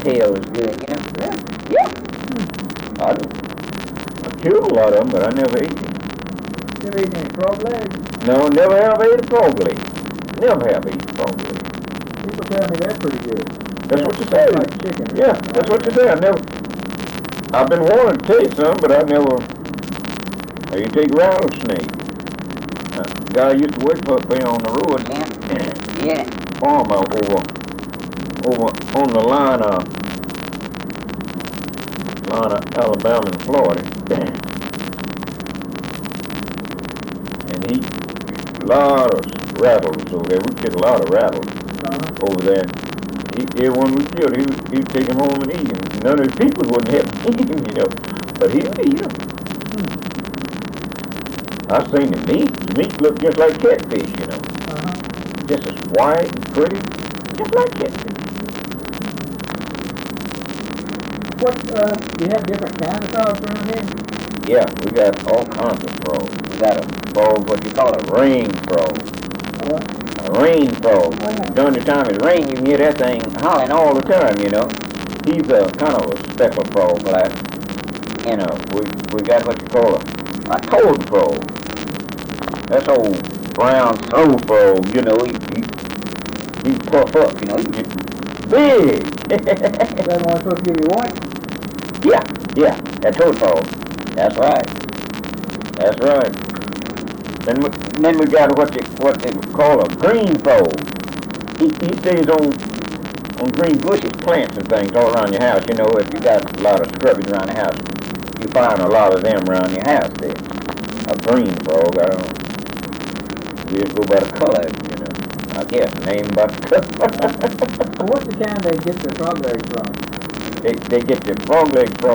tail is good, you know. Yeah. I killed a lot of them, but I never ate them. Never eaten any frog legs? No, never have ate a frog leg. Never have eaten frog leg. People tell me they're pretty good. That's what you say. Like chicken. Yeah, that's what you say. I've been wanting to taste some, but I never. You take rattlesnake. Guy used to work for me on the road. Yeah. Farm out over on the line of Alabama and Florida. And he a lot of rattles over there. We killed a lot of rattles over there. Everyone we killed, he'd take them home and eat them. None of his people wouldn't have to eat them, you know. But he would eat them. I've seen the meat. The meat looked just like catfish, you know. Just as white and pretty, just like catfish. What, you have different kinds of frogs around here? Yeah, we got all kinds of frogs. We got a frog, what you call a rain frog. What? A rain frog. During the time it rains, you can hear that thing hollering all the time, you know. He's a kind of a speckled frog, like, you know, we got what you call a toad frog. That's old brown soul frog, you know, he puff up, you know, he get big. Is that one supposed to give you white? Yeah, that toad frog. That's right. Then we got what they call a green frog. He stays on green bushes, plants and things all around your house. You know, if you got a lot of scrubbies around the house, you find a lot of them around your house there. A green frog, I don't know. We just go by the color, you know. I guess, name by the color. So what's the kind they get their frog legs from? They get their frog legs from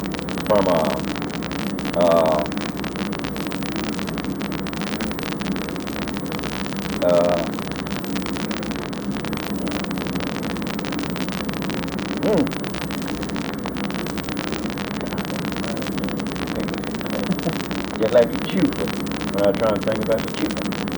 just like the chufa. When I was trying to think about the chufa.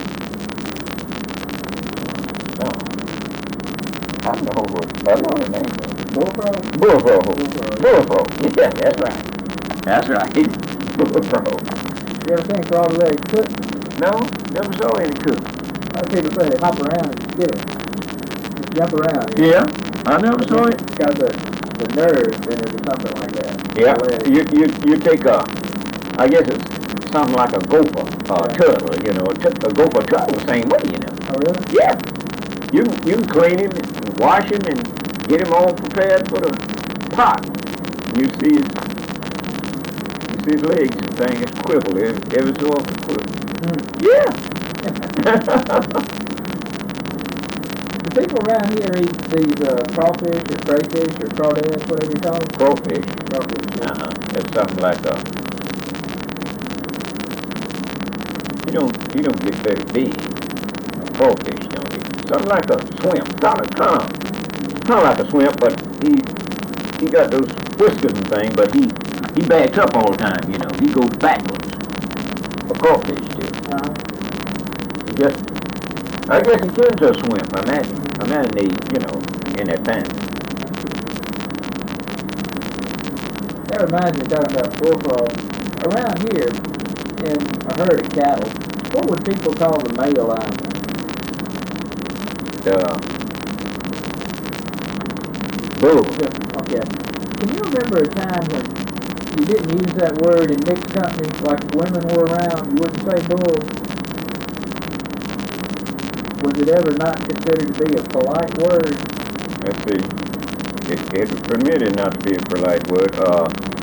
No. I know the name. Bullfrog? Bullfrog. Yeah, that's right. Bullfrog. You ever seen frog legs cooked? No, never saw any cook. A lot of people say they hop around and get it. Just jump around. Yeah, I never saw it. It's got the nerves in it or something like that. Yeah, you take I guess it's something like a gopher turtle, you know. A gopher turtle the same way, you know. Oh, really? Yeah. You can clean him and wash him and get him all prepared for the pot. You see his legs and things, it's quiver every so often quiver. Yeah. Do people around here eat these crawfish or crayfish or crawdads, whatever you call them? Crawfish. Crawfish. Yeah. It's something like you don't get very big. Crawfish don't get something like a shrimp. Kind of like a shrimp, but he got those whiskers and things, but he backs up all the time, you know. He goes backwards. A crawfish too. I guess he turns to a shrimp. I imagine they, you know, in that time. That reminds me of talking about bullfrog. Around here, in a herd of cattle, what would people call the male animal? Bull. Okay. Can you remember a time when you didn't use that word in mixed company, like if women were around, you wouldn't say bull? Was it ever not considered to be a polite word? Let's see. It was permitted not to be a polite word.